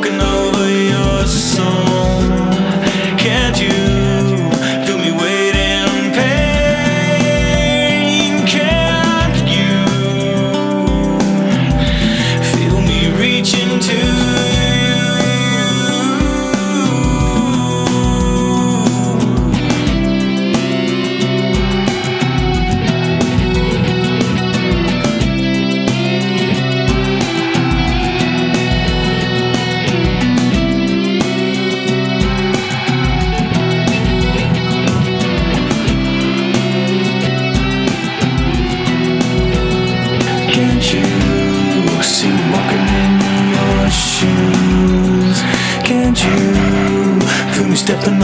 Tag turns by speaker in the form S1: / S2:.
S1: walking over your soul. Can't you feel me wait in pain? Can't you feel me reaching to you? Can't you see me walking in your shoes? Can't you feel me stepping